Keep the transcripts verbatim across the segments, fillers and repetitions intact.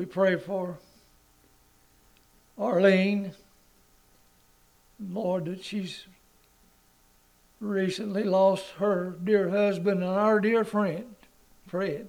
We pray for Arlene. Lord, that she's recently lost her dear husband and our dear friend, Fred.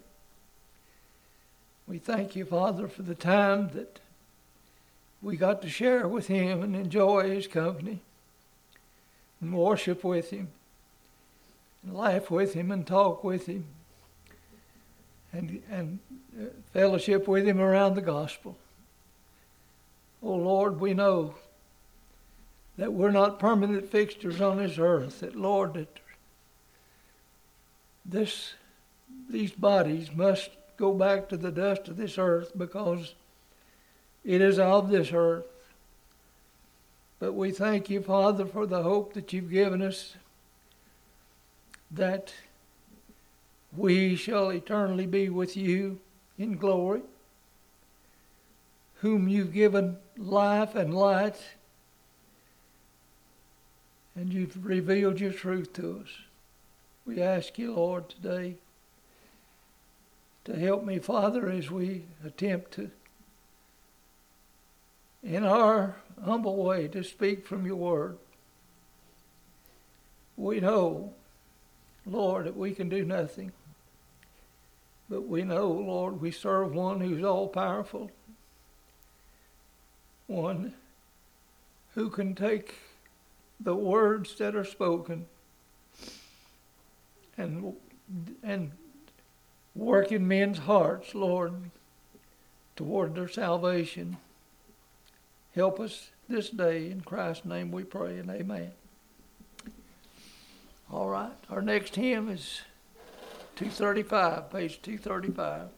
We thank you, Father, for the time that we got to share with him and enjoy his company and worship with him and laugh with him and talk with him and, and fellowship with him around the gospel. Oh, Lord, we know that we're not permanent fixtures on this earth, that, Lord, that this, these bodies must go back to the dust of this earth because it is of this earth. But we thank you, Father, for the hope that you've given us, that we shall eternally be with you in glory, whom you've given life and light, and you've revealed your truth to us. We ask you, Lord, today to help me, Father, as we attempt to, in our humble way, to speak from your word. We know, Lord, that we can do nothing. But we know, Lord, we serve one who's all-powerful, one who can take the words that are spoken and and work in men's hearts, Lord, toward their salvation. Help us this day. In Christ's name we pray, and amen. All right, our next hymn is two thirty-five, page two thirty-five.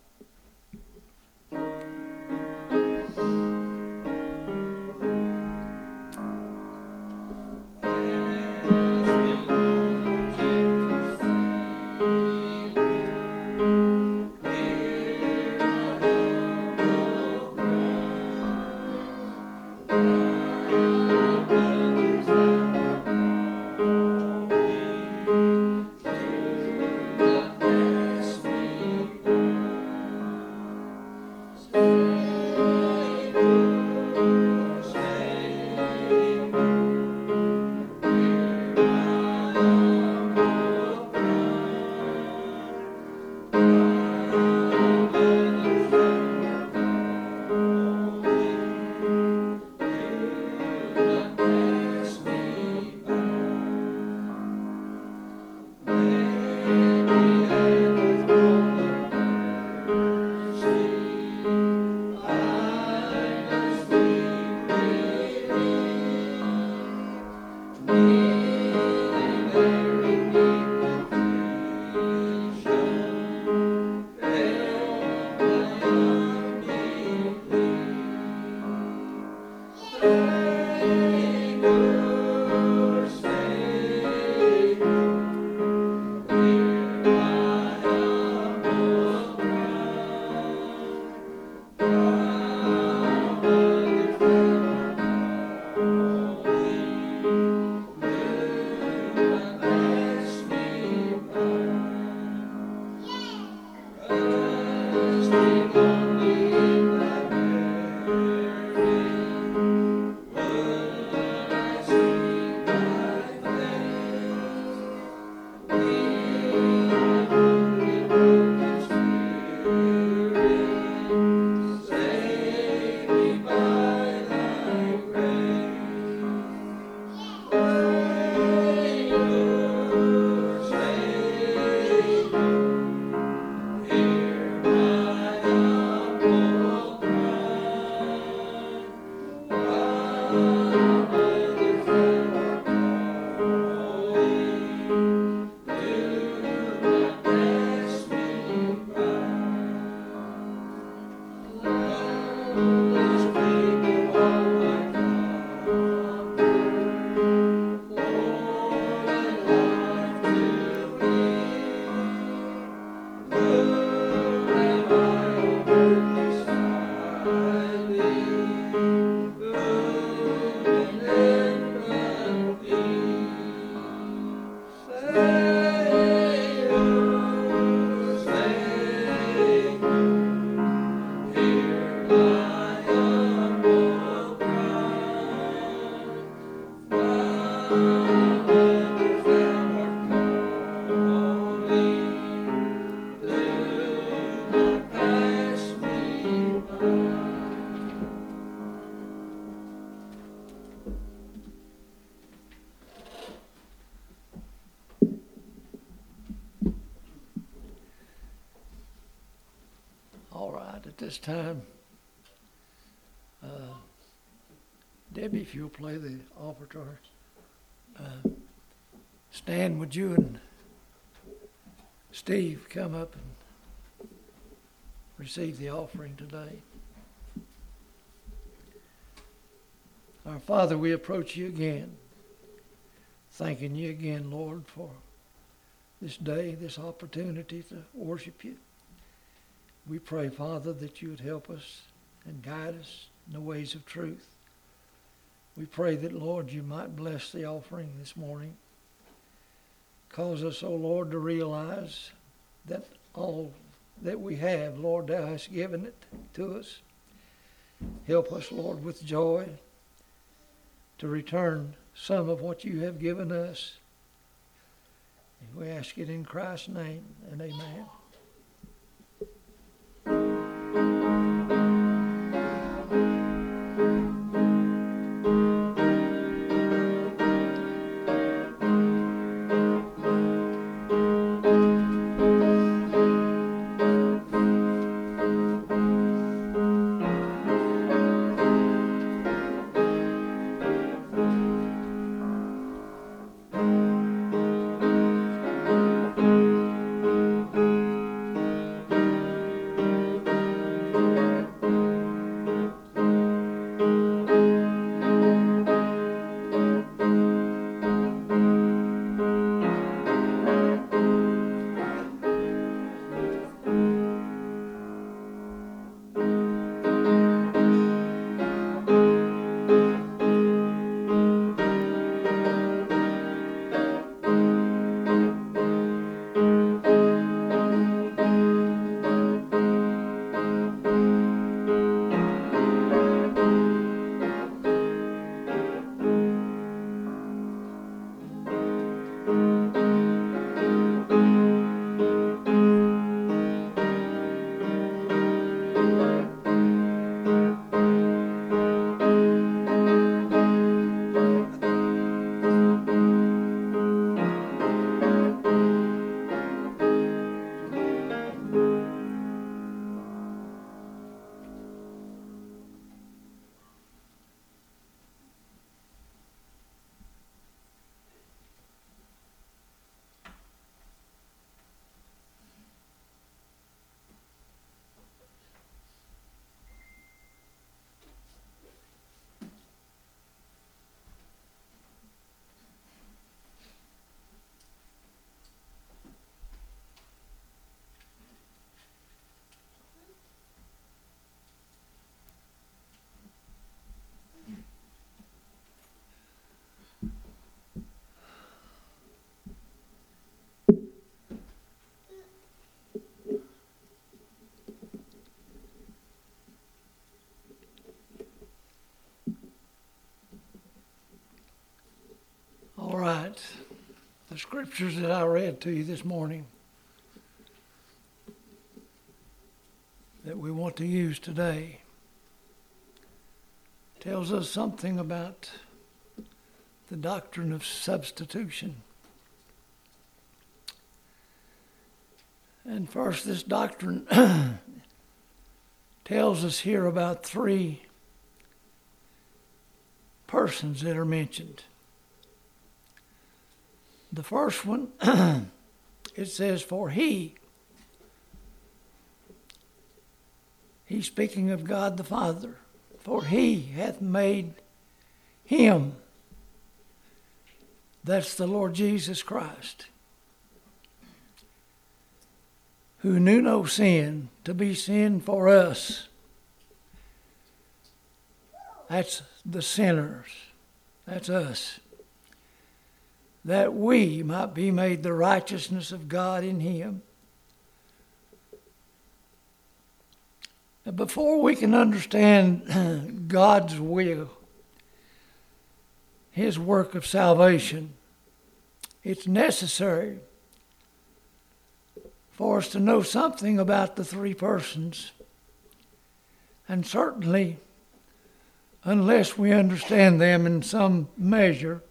this time, uh, Debbie, if you'll play the offertory. Uh, Stan, would you and Steve come up and receive the offering today? Our Father, we approach you again, thanking you again, Lord, for this day, this opportunity to worship you. We pray, Father, that you would help us and guide us in the ways of truth. We pray that, Lord, you might bless the offering this morning. Cause us, O Lord, to realize that all that we have, Lord, thou hast given it to us. Help us, Lord, with joy to return some of what you have given us. And we ask it in Christ's name, and amen. All right. The scriptures that I read to you this morning that we want to use today tells us something about the doctrine of substitution. And first, this doctrine tells us here about three persons that are mentioned. The first one, it says, for he, he's speaking of God the Father, for he hath made him, that's the Lord Jesus Christ, who knew no sin, to be sin for us. That's the sinners. That's us. That we might be made the righteousness of God in him. Now, before we can understand God's will, his work of salvation, it's necessary for us to know something about the three persons. And certainly, unless we understand them in some measure,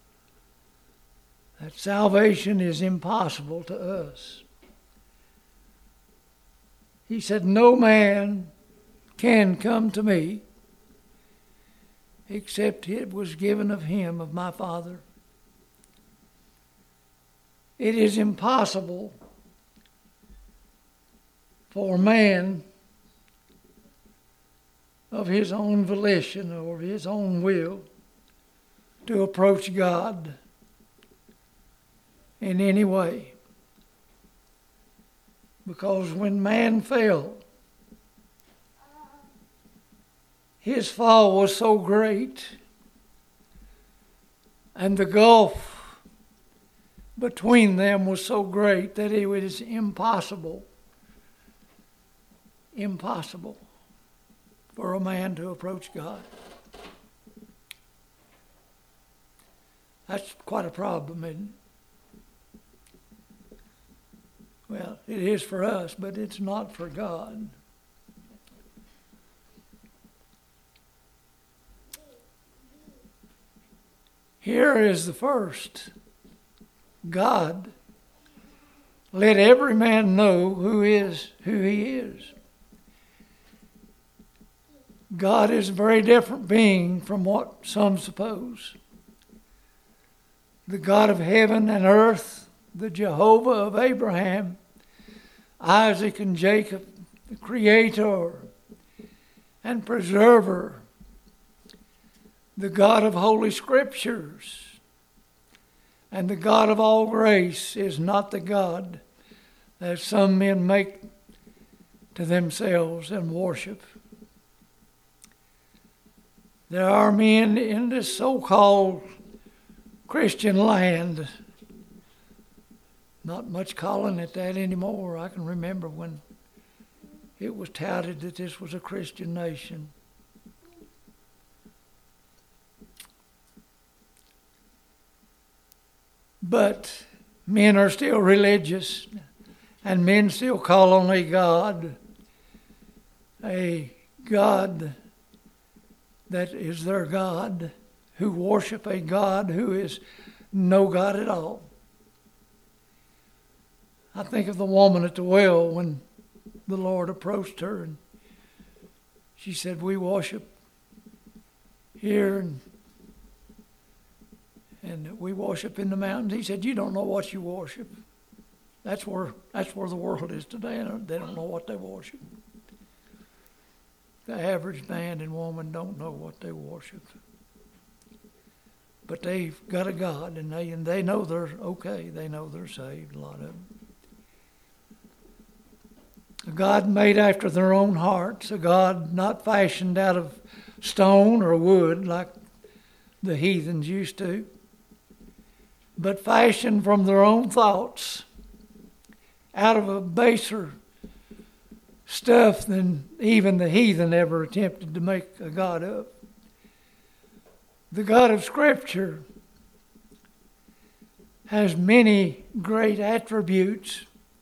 that salvation is impossible to us. He said, no man can come to me except it was given of him, of my Father. It is impossible for man of his own volition or his own will to approach God in any way. Because when man fell, his fall was so great, and the gulf between them was so great that it was impossible, impossible for a man to approach God. That's quite a problem, isn't it? Well, it is for us, but it's not for God. Here is the first. God, let every man know who is who he is. God is a very different being from what some suppose. The God of heaven and earth, the Jehovah of Abraham, Isaac and Jacob, the Creator and Preserver, the God of Holy Scriptures, and the God of all grace is not the God that some men make to themselves and worship. There are men in this so-called Christian land, not much calling it that anymore. I can remember when it was touted that this was a Christian nation. But men are still religious, and men still call on a God, a God that is their God, who worship a God who is no God at all. I think of the woman at the well when the Lord approached her and she said, "We worship here and And we worship in the mountains." He said, "You don't know what you worship." That's where that's where the world is today. They don't know what they worship. The average man and woman don't know what they worship. But they've got a God, and they and they know they're okay. They know they're saved, a lot of them. A God made after their own hearts, a God not fashioned out of stone or wood like the heathens used to, but fashioned from their own thoughts, out of a baser stuff than even the heathen ever attempted to make a God of. The God of Scripture has many great attributes,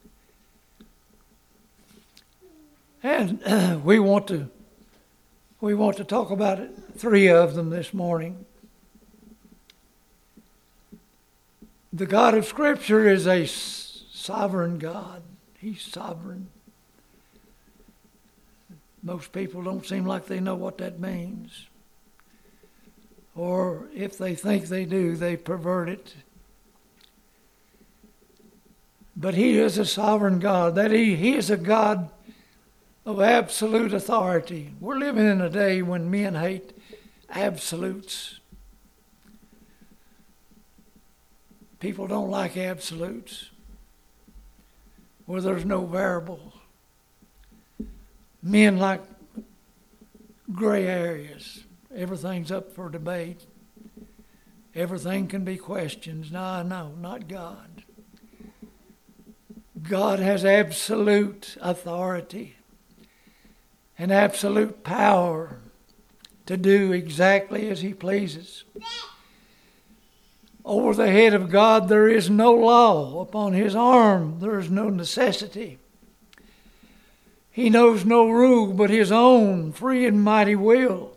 and uh, we want to we want to talk about it, three of them this morning. The God of Scripture is a sovereign God. He's sovereign. Most people don't seem like they know what that means. Or if they think they do, they pervert it. But He is a sovereign God. That He, he is a God of absolute authority. We're living in a day when men hate absolutes. People don't like absolutes, where there's no variable. Men like gray areas. Everything's up for debate. Everything can be questioned. No, no, not God. God has absolute authority and absolute power to do exactly as He pleases. Over the head of God there is no law. Upon His arm there is no necessity. He knows no rule but His own free and mighty will.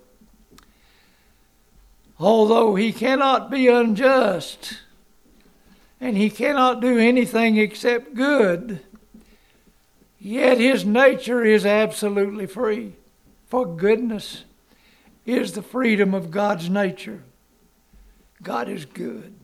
Although He cannot be unjust and He cannot do anything except good, yet His nature is absolutely free. for goodness is the freedom of God's nature. God is good.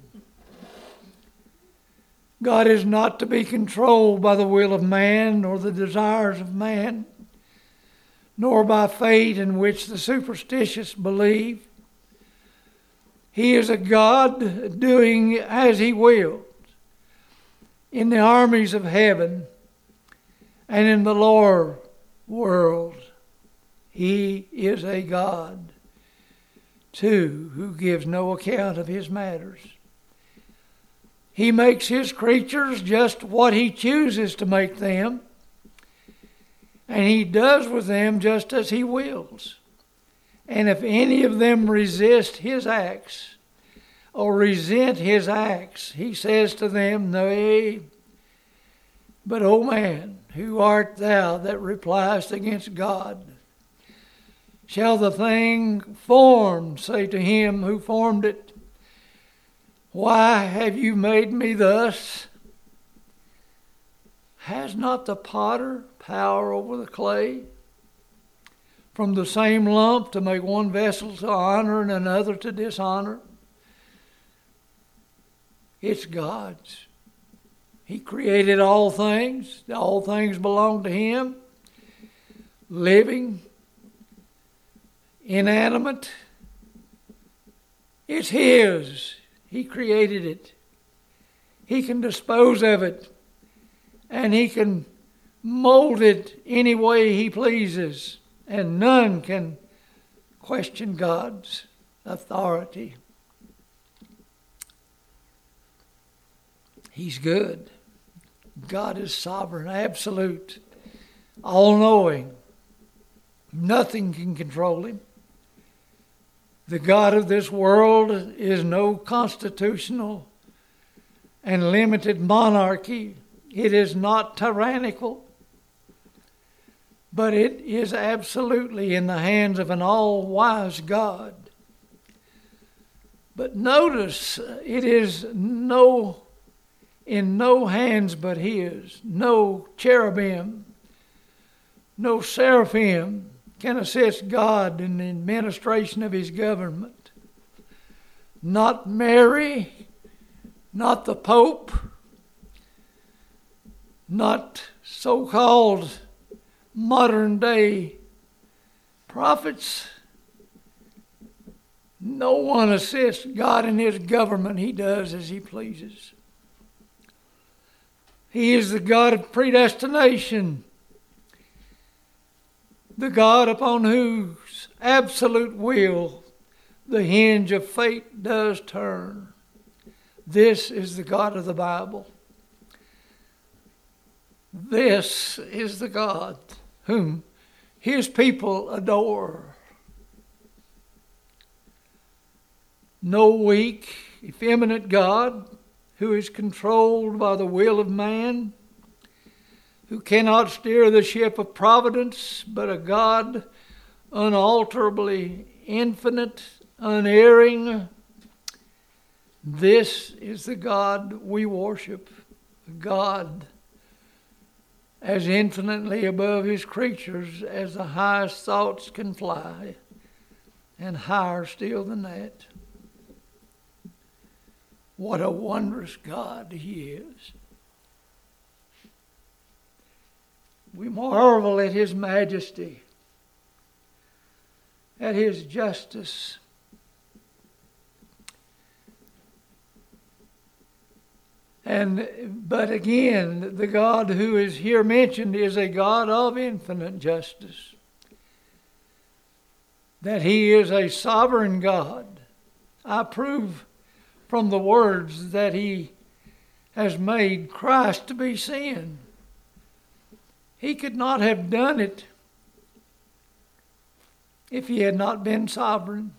God is not to be controlled by the will of man nor the desires of man, nor by fate in which the superstitious believe. He is a God doing as He wills in the armies of heaven and in the lower world. He is a God, too, who gives no account of His matters. He makes His creatures just what He chooses to make them, and He does with them just as He wills. And if any of them resist His acts or resent His acts, He says to them, Nay, but, O man, who art thou that repliest against God? Shall the thing formed say to Him who formed it, Why have you made me thus? Has not the potter power over the clay, from the same lump to make one vessel to honor and another to dishonor? It's God's. He created all things. All things belong to Him. Living, inanimate. It's His. He created it. He can dispose of it. And He can mold it any way He pleases. And none can question God's authority. He's good. God is sovereign, absolute, all-knowing. Nothing can control Him. The God of this world is no constitutional and limited monarchy. It is not tyrannical, but it is absolutely in the hands of an all-wise God. But notice, it is no in no hands but His. No cherubim, no seraphim can assist God in the administration of His government. Not Mary, not the Pope, not so-called modern day prophets. No one assists God in His government. He does as He pleases. He is the God of predestination, the God upon whose absolute will the hinge of fate does turn. This is the God of the Bible. This is the God whom His people adore. No weak, effeminate God who is controlled by the will of man, who cannot steer the ship of providence, but a God unalterably infinite, unerring. This is the God we worship, God as infinitely above His creatures as the highest thoughts can fly, and higher still than that. What a wondrous God He is. We marvel at His majesty, at His justice. And but again, the God who is here mentioned is a God of infinite justice. That He is a sovereign God. I prove from the words that He has made Christ to be sin. He could not have done it if He had not been sovereign.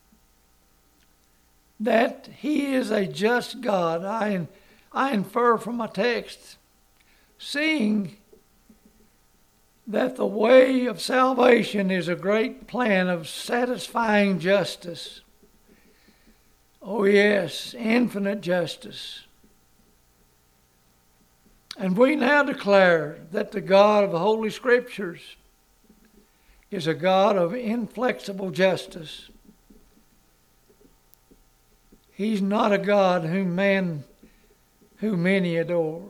That He is a just God, I, I infer from my text, seeing that the way of salvation is a great plan of satisfying justice. Oh yes, infinite justice. And we now declare that the God of the Holy Scriptures is a God of inflexible justice. He's not a God whom man, who many adore.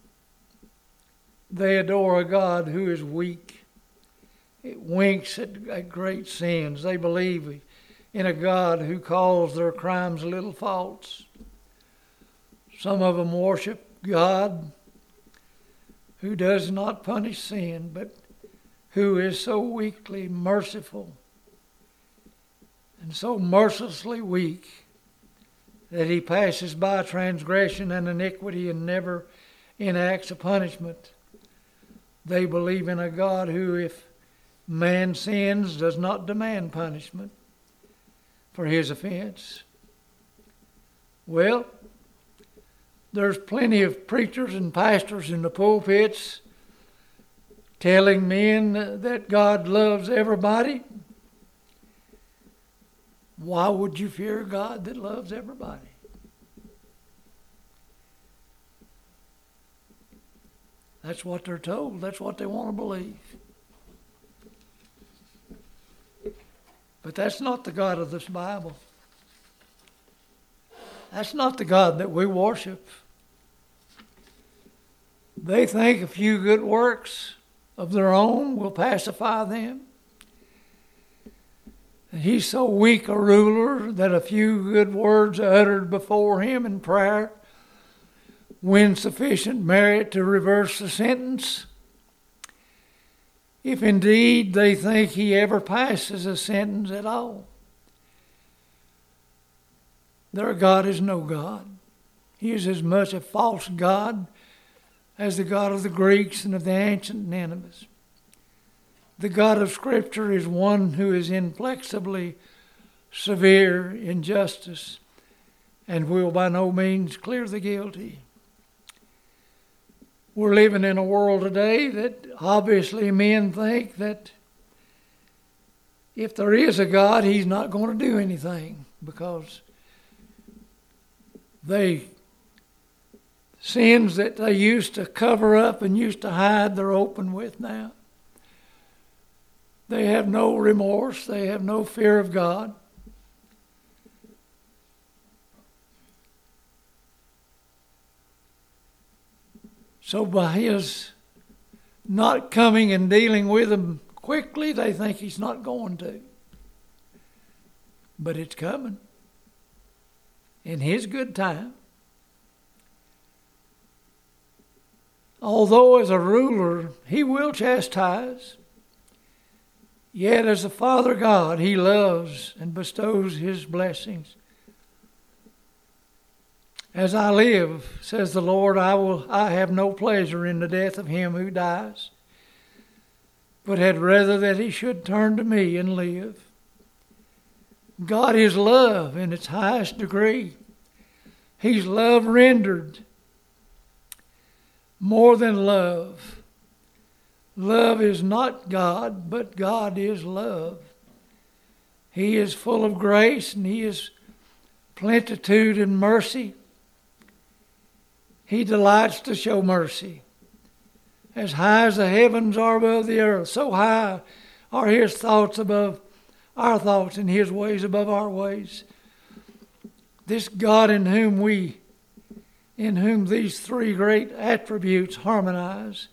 They adore a God who is weak. It winks at, at great sins. They believe in a God who calls their crimes little faults. Some of them worship God who does not punish sin, but who is so weakly merciful and so mercilessly weak that he passes by transgression and iniquity and never enacts a punishment. They believe in a God who, if man sins, does not demand punishment for his offense. Well, there's plenty of preachers and pastors in the pulpits telling men that God loves everybody. Why would you fear a God that loves everybody? That's what they're told. That's what they want to believe. But that's not the God of this Bible. That's not the God that we worship. They think a few good works of their own will pacify them. And he's so weak a ruler that a few good words uttered before him in prayer win sufficient merit to reverse the sentence. If indeed they think he ever passes a sentence at all. Their God is no God. He is as much a false God as the God of the Greeks and of the ancient Ninevites. The God of Scripture is one who is inflexibly severe in justice and will by no means clear the guilty. We're living in a world today that obviously men think that if there is a God, he's not going to do anything because they sins that they used to cover up and used to hide, they're open with now. They have no remorse. They have no fear of God. So by his not coming and dealing with them quickly, they think he's not going to. But it's coming. In his good time. Although as a ruler, he will chastise, yet as a Father God, he loves and bestows his blessings. As I live, says the Lord, I will I have no pleasure in the death of him who dies, but had rather that he should turn to me and live. God is love in its highest degree. He's love rendered. More than love. Love is not God, but God is love. He is full of grace and he is plenitude in mercy. He delights to show mercy. As high as the heavens are above the earth, so high are his thoughts above our thoughts and his ways above our ways. This God in whom we in whom these three great attributes harmonize,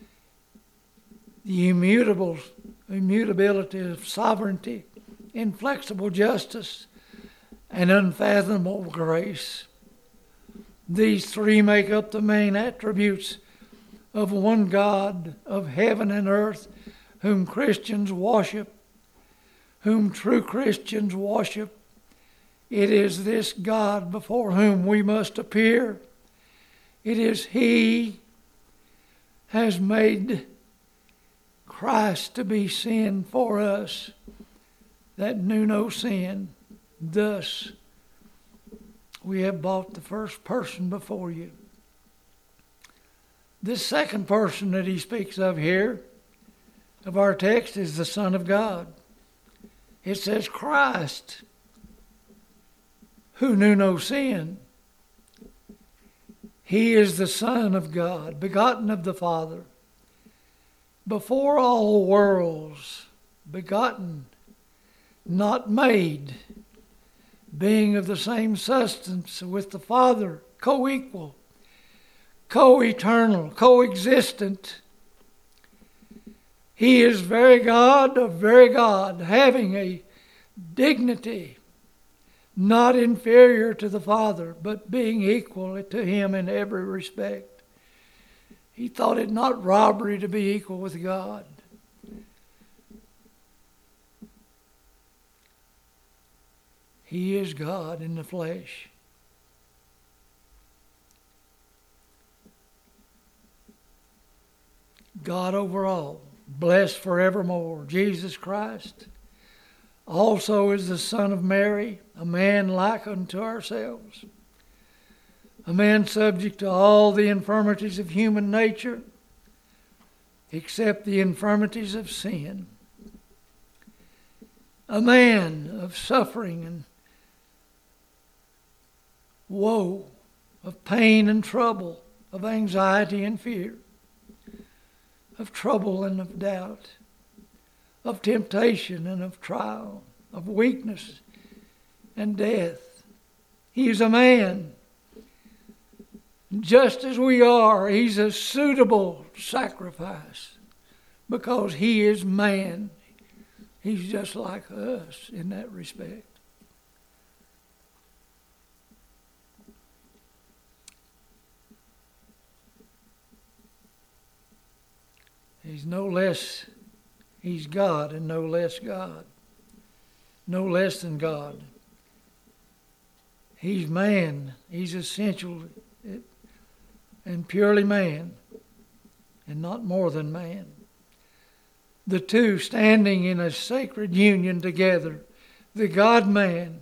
the immutable, immutability of sovereignty, inflexible justice, and unfathomable grace. These three make up the main attributes of one God of heaven and earth, whom Christians worship, whom true Christians worship. It is this God before whom we must appear. It is he has made Christ to be sin for us that knew no sin. Thus, we have brought the first person before you. This second person that he speaks of here, of our text, is the Son of God. It says Christ, who knew no sin. He is the Son of God, begotten of the Father, before all worlds, begotten, not made, being of the same substance with the Father, co-equal, co-eternal, co-existent. He is very God of very God, having a dignity not inferior to the Father, but being equal to Him in every respect. He thought it not robbery to be equal with God. He is God in the flesh. God over all, blessed forevermore. Jesus Christ also is the Son of Mary, a man like unto ourselves, a man subject to all the infirmities of human nature, except the infirmities of sin, a man of suffering and woe, of pain and trouble, of anxiety and fear, of trouble and of doubt, of temptation and of trial, of weakness and death. He is a man. Just as we are, He's a suitable sacrifice because He is man. He's just like us in that respect. He's no less, He's God and no less God. No less than God. He's man. He's essential and purely man, and not more than man. The two standing in a sacred union together, the God-man.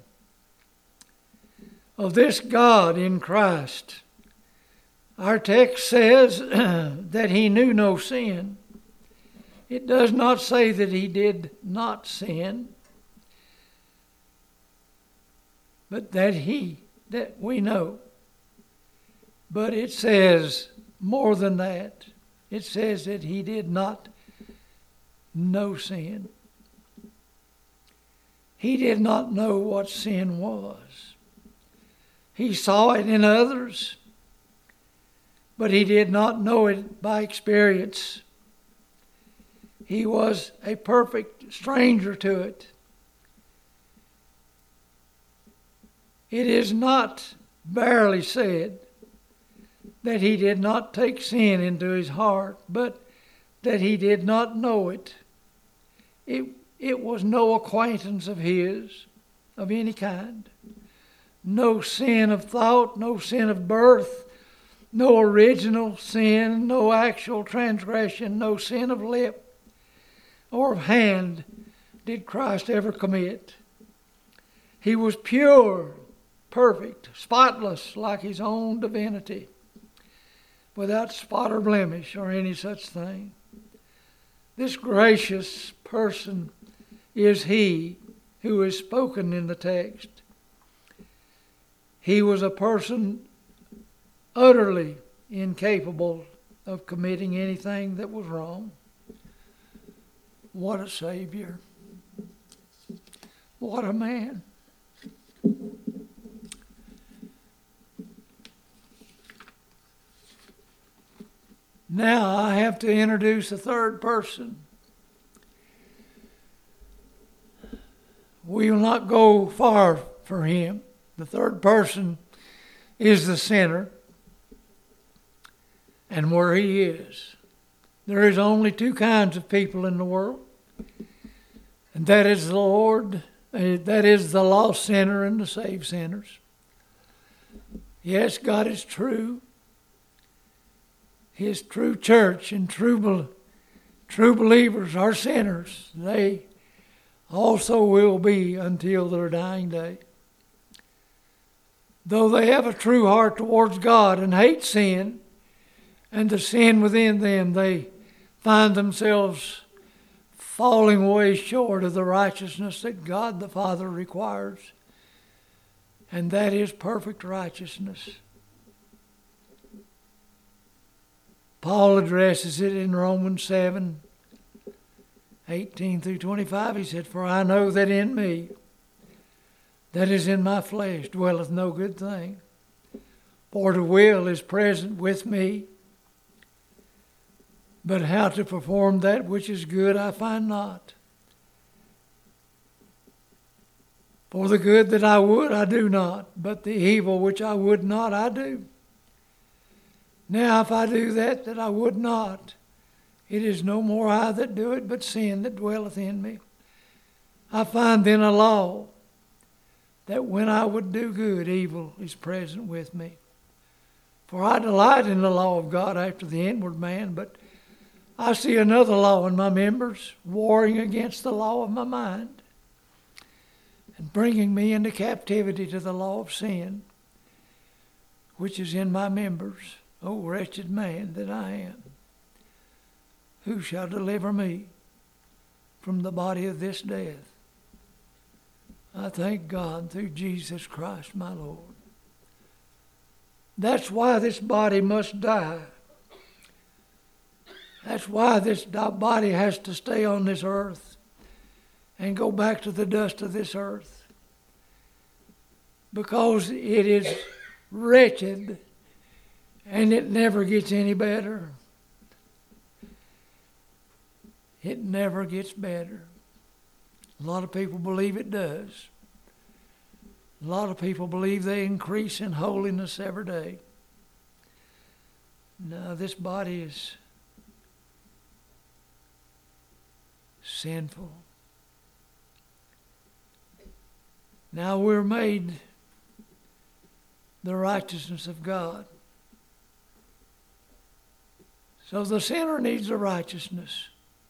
Of this God in Christ, our text says that He knew no sin. It does not say that He did not sin, but that He, that we know. But it says more than that. It says that He did not know sin. He did not know what sin was. He saw it in others, but He did not know it by experience. He was a perfect stranger to it. It is not barely said that He did not take sin into His heart, but that He did not know it. It, it was no acquaintance of His, of any kind. No sin of thought, no sin of birth, no original sin, no actual transgression, no sin of lip or of hand did Christ ever commit. He was pure, perfect, spotless, like His own divinity, without spot or blemish or any such thing. This gracious person is He who is spoken in the text. He was a person utterly incapable of committing anything that was wrong. What a Savior. What a man. Now I have to introduce a third person. We will not go far for him. The third person is the sinner and where he is. There is only two kinds of people in the world, and that is the Lord, that is the lost sinner and the saved sinners. Yes, God is true. His true church and true, true believers are sinners. They also will be until their dying day. Though they have a true heart towards God and hate sin and the sin within them, they find themselves falling way short of the righteousness that God the Father requires. And that is perfect righteousness. Paul addresses it in Romans seven eighteen through twenty-five, he said, "For I know that in me, that is in my flesh, dwelleth no good thing. For the will is present with me, but how to perform that which is good I find not. For the good that I would I do not, but the evil which I would not I do. Now if I do that that I would not, it is no more I that do it, but sin that dwelleth in me. I find then a law, that when I would do good, evil is present with me. For I delight in the law of God after the inward man, but I see another law in my members, warring against the law of my mind, and bringing me into captivity to the law of sin, which is in my members. O wretched man that I am, who shall deliver me from the body of this death? I thank God through Jesus Christ my Lord." That's why this body must die. That's why this body has to stay on this earth and go back to the dust of this earth. Because it is wretched and it never gets any better. It never gets better. A lot of people believe it does. A lot of people believe they increase in holiness every day. No, this body is sinful. Now we're made the righteousness of God. So the sinner needs the righteousness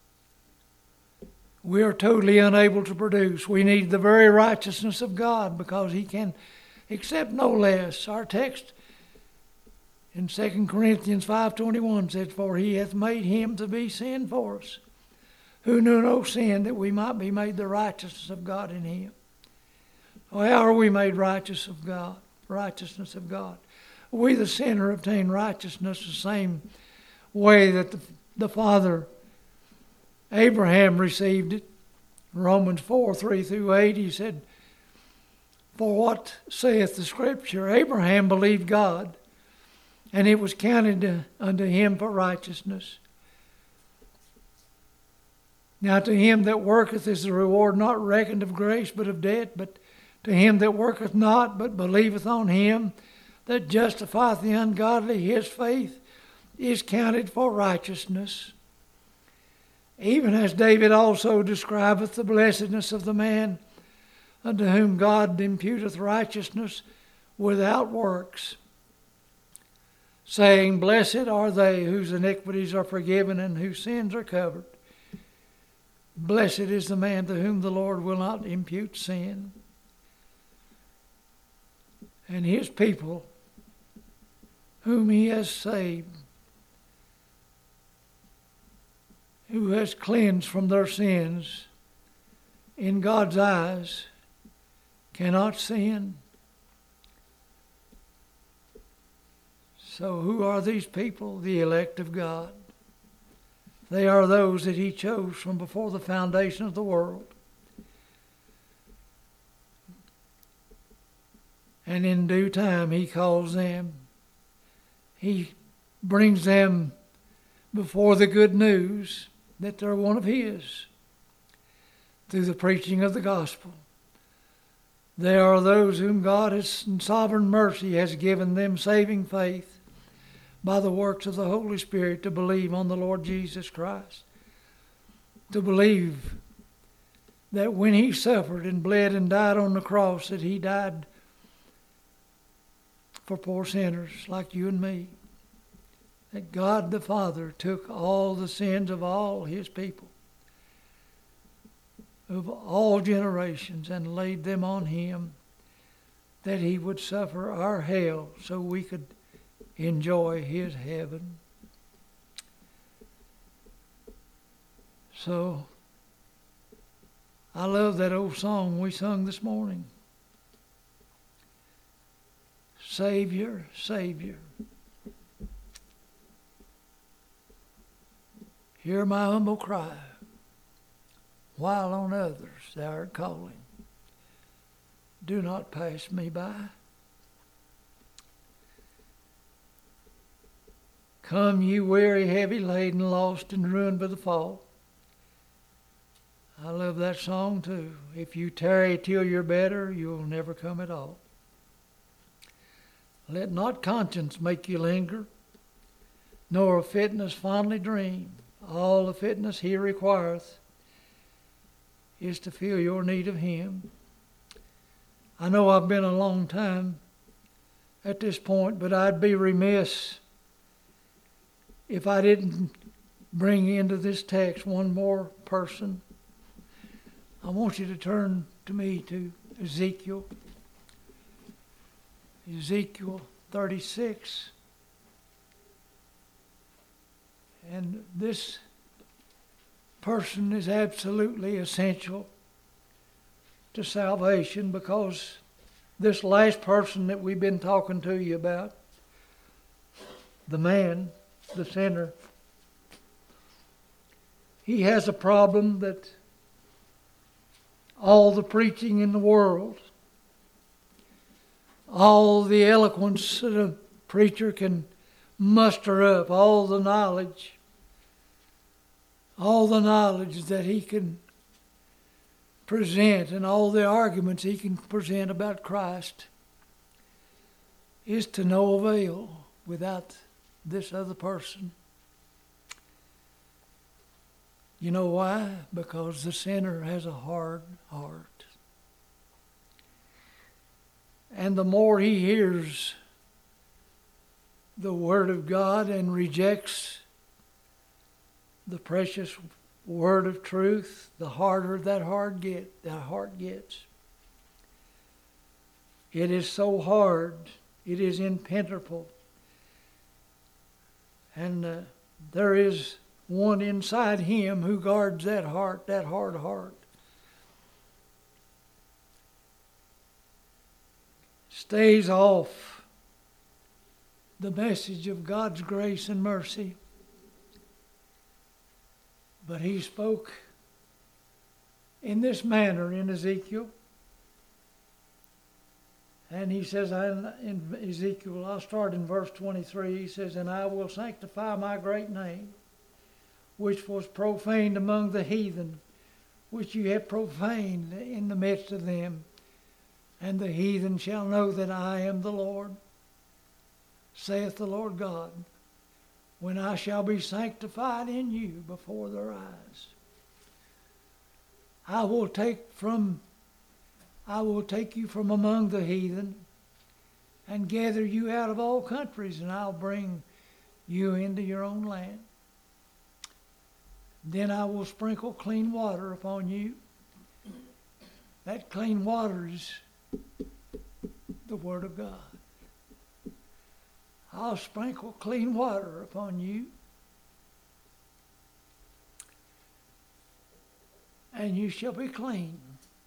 we are totally unable to produce. We need the very righteousness of God because He can accept no less. Our text in Second Corinthians five twenty-one says, "For He hath made Him to be sin for us, who knew no sin, that we might be made the righteousness of God in Him." Well, how are we made righteous of God? Righteousness of God. We, the sinner, obtain righteousness the same way that the, the Father Abraham received it. Romans four, three through eight, he said, "For what saith the Scripture? Abraham believed God, and it was counted to, unto him for righteousness. Now to him that worketh is the reward not reckoned of grace, but of debt. But to him that worketh not, but believeth on Him that justifieth the ungodly, his faith is counted for righteousness. Even as David also describeth the blessedness of the man unto whom God imputeth righteousness without works, saying, Blessed are they whose iniquities are forgiven and whose sins are covered. Blessed is the man to whom the Lord will not impute sin." And His people whom He has saved, who has cleansed from their sins, in God's eyes cannot sin. So who are these people? The elect of God. They are those that He chose from before the foundation of the world. And in due time He calls them. He brings them before the good news that they're one of His through the preaching of the gospel. They are those whom God has, in sovereign mercy, has given them saving faith by the works of the Holy Spirit to believe on the Lord Jesus Christ. To believe that when He suffered and bled and died on the cross, that He died for poor sinners like you and me. That God the Father took all the sins of all His people, of all generations, and laid them on Him, that He would suffer our hell so we could enjoy His heaven. So, I love that old song we sung this morning. Savior, Savior, hear my humble cry. while on others thou art calling. Do not pass me by. Come, ye weary, heavy laden, lost and ruined by the fall. I love that song too. If you tarry till you're better, you'll never come at all. Let not conscience make you linger, nor of fitness fondly dream. All the fitness he requireth is to feel your need of him. I know I've been a long time at this point, but I'd be remiss if I didn't bring into this text one more person. I want you to turn to me to Ezekiel. Ezekiel thirty-six. And this person is absolutely essential to salvation, because this last person that we've been talking to you about, the man, the sinner, he has a problem that all the preaching in the world, all the eloquence that a preacher can muster up, all the knowledge, all the knowledge that he can present and all the arguments he can present about Christ is to no avail without this other person. You know why? Because the sinner has a hard heart. And the more he hears the Word of God and rejects the precious Word of truth, the harder that heart get, that heart gets. It is so hard. It is impenetrable. And uh, there is one inside him who guards that heart, that hard heart. Stays off the message of God's grace and mercy. But he spoke in this manner in Ezekiel. And he says in Ezekiel, I'll start in verse twenty-three, he says, and I will sanctify my great name, which was profaned among the heathen, which you have profaned in the midst of them. And the heathen shall know that I am the Lord, saith the Lord God, when I shall be sanctified in you before their eyes. I will take from, I will take you from among the heathen and gather you out of all countries, and I'll bring you into your own land. Then I will sprinkle clean water upon you. That clean water is the Word of God. I'll sprinkle clean water upon you, and you shall be clean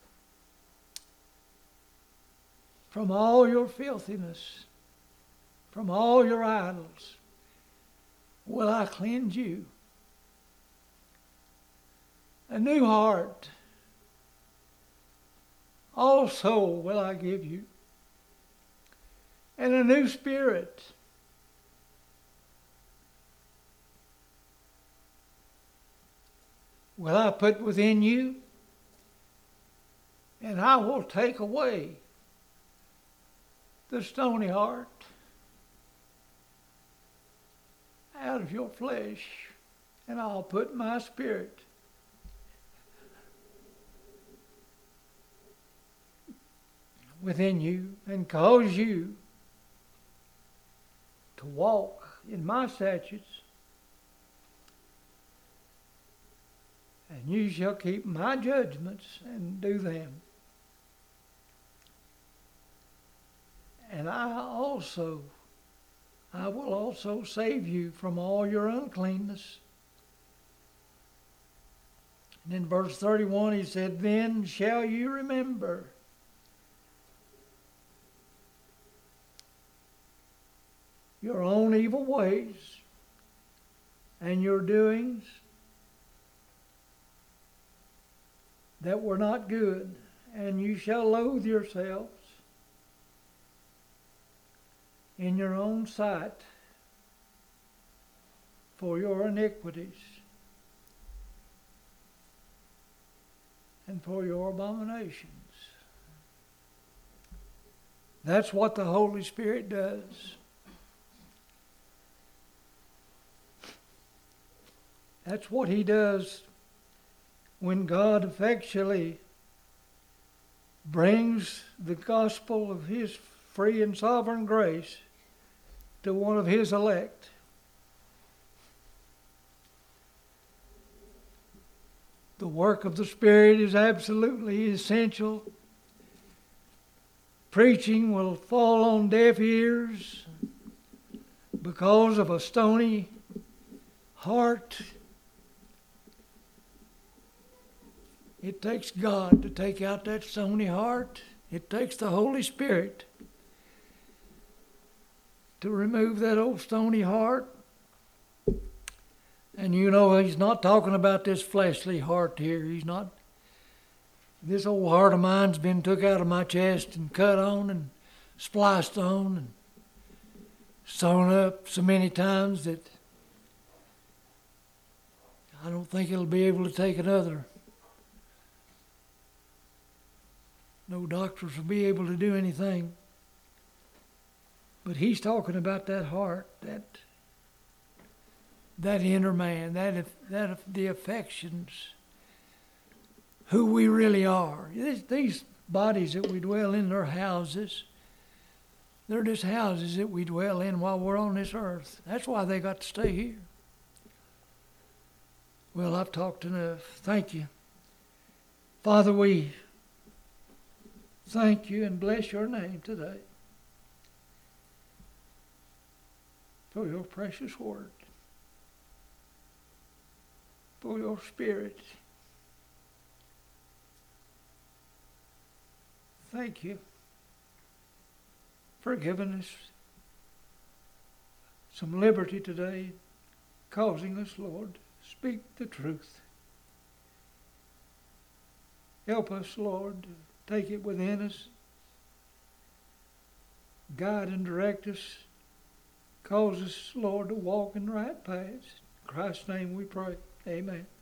from all your filthiness, from all your idols will I cleanse you. A new heart also will I give you, and a new spirit. Will I put within you, and I will take away the stony heart out of your flesh, and I'll put my spirit within you and cause you to walk in my statutes, and you shall keep my judgments and do them. And I also, I will also save you from all your uncleanness. And in verse thirty-one he said, then shall you remember your own evil ways and your doings, that were not good, and you shall loathe yourselves in your own sight for your iniquities and for your abominations. That's what the Holy Spirit does. That's what He does when God effectually brings the gospel of His free and sovereign grace to one of His elect. The work of the Spirit is absolutely essential. Preaching will fall on deaf ears because of a stony heart. It takes God to take out that stony heart. It takes the Holy Spirit to remove that old stony heart. And you know, He's not talking about this fleshly heart here. He's not. This old heart of mine's been took out of my chest and cut on and spliced on and sewn up so many times that I don't think it'll be able to take another. No doctors will be able to do anything. But He's talking about that heart, that that inner man, that that the affections, who we really are. These, these bodies that we dwell in, they're houses. They're just houses that we dwell in while we're on this earth. That's why they got to stay here. Well, I've talked enough. Thank you. Father, we thank you and bless your name today for your precious word, for your Spirit. Thank you for giving us some liberty today, causing us, Lord, to speak the truth. Help us, Lord, to take it within us, guide and direct us, cause us, Lord, to walk in the right paths. In Christ's name we pray. Amen.